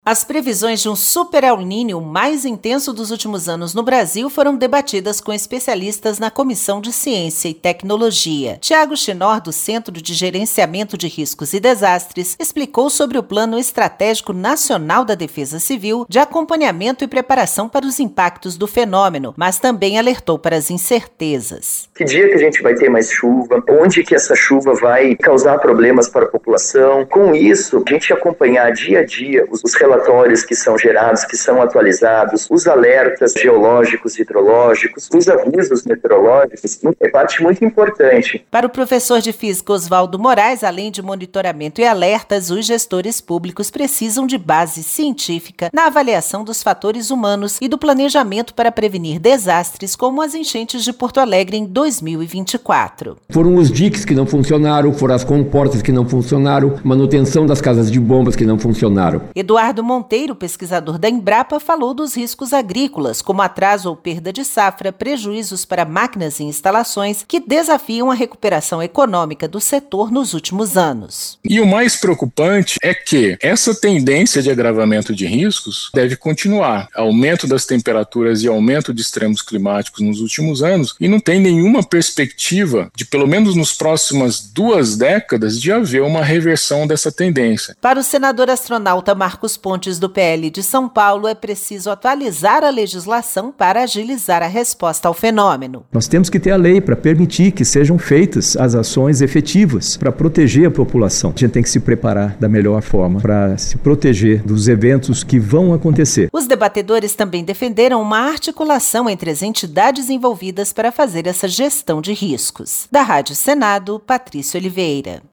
As previsões de um super El Niño mais intenso dos últimos anos no Brasil foram debatidas com especialistas na Comissão de Ciência e Tecnologia. Tiago Chinor, do Centro de Gerenciamento de Riscos e Desastres, explicou sobre o Plano Estratégico Nacional da Defesa Civil de acompanhamento e preparação para os impactos do fenômeno, mas também alertou para as incertezas. Que dia que a gente vai ter mais chuva? Onde que essa chuva vai causar problemas para a população? Com isso, a gente acompanhar dia a dia os relatórios que são gerados, que são atualizados, os alertas geológicos, hidrológicos, os avisos meteorológicos, é parte muito importante. Para o professor de física Oswaldo Moraes, além de monitoramento e alertas, os gestores públicos precisam de base científica na avaliação dos fatores humanos e do planejamento para prevenir desastres como as enchentes de Porto Alegre em 2024. Foram os diques que não funcionaram, foram as comportas que não funcionaram, manutenção das casas de bombas que não funcionaram. Eduardo Monteiro, pesquisador da Embrapa, falou dos riscos agrícolas, como atraso ou perda de safra, prejuízos para máquinas e instalações que desafiam a recuperação econômica do setor nos últimos anos. E o mais preocupante é que essa tendência de agravamento de riscos deve continuar. Aumento das temperaturas e aumento de extremos climáticos nos últimos anos, e não tem nenhuma perspectiva de, pelo menos nas próximas 2 décadas, de haver uma reversão dessa tendência. Para o senador astronauta Marcos Pontes, do PL de São Paulo, é preciso atualizar a legislação para agilizar a resposta ao fenômeno. Nós temos que ter a lei para permitir que sejam feitas as ações efetivas para proteger a população. A gente tem que se preparar da melhor forma para se proteger dos eventos que vão acontecer. Os debatedores também defenderam uma articulação entre as entidades envolvidas para fazer essa gestão de riscos. Da Rádio Senado, Patrícia Oliveira.